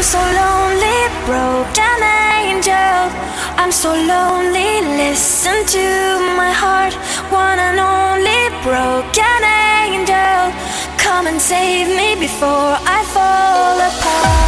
I'm so lonely, broken angel. I'm so lonely, listen to my heart. One and only broken angel. Come and save me before I fall apart.